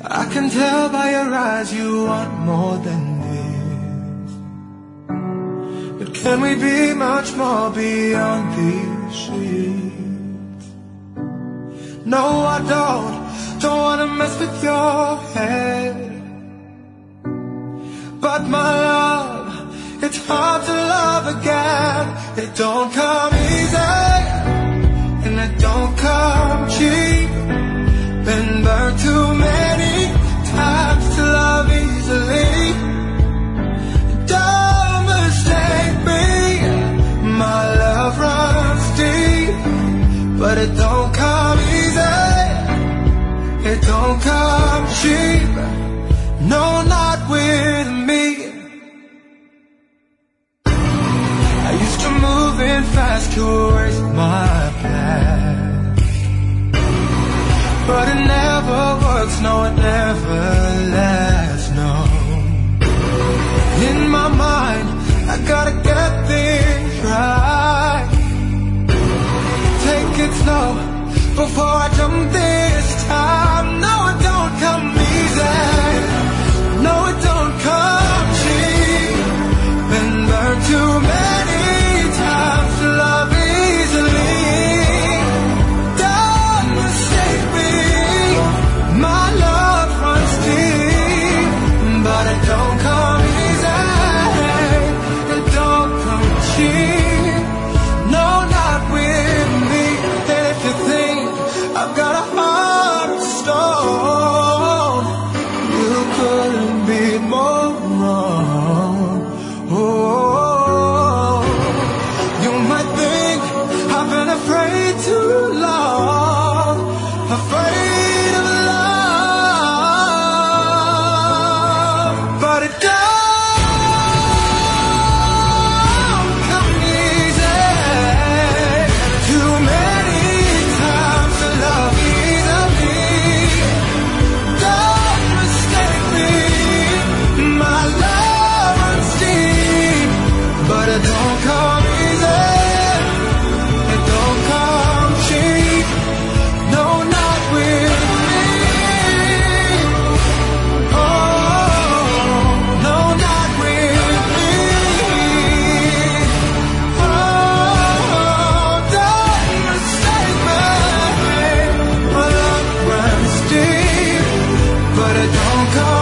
I can tell by your eyes you want more than this. But can we be much more beyond these sheets? No, I don't wanna mess with your head. But my love, it's hard to love again. It don't come easy, and it don't come cheap. Been burned too many times to love easily. Don't mistake me, my love runs deep. But it don't come easy, it don't come cheap. No, not with me. I used to move in fast to erase my past, but it never works, no, it never lasts, no. In my mind, I gotta get things right. Take it slow before I jump this time. No, it don't come easy, no, it don't come cheap. Been burned too many times to love easily. Don't mistake me, my love runs deep. But it don't come easy, it don't come cheap. No, not with me. And if you think I've got a heart of stone, you couldn't be more wrong. Oh, you might think I've been afraid too long, afraid of love. But it don't come easy. Too many times to love easily. Don't mistake me, my love runs deep. But it don't come easy, it don't come cheap. No, not with me. Oh, no, not with me. Oh, don't mistake me, my love runs deep. But it don't come